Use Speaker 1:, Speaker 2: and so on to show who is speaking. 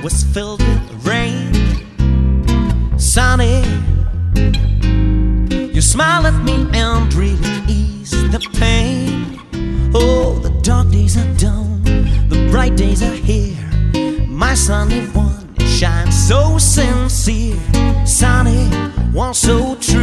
Speaker 1: was filled with rain. Sunny, you smile at me and really ease the pain. Oh, the dark days are done, the bright days are here. My sunny one shines so sincere. Sunny one so true.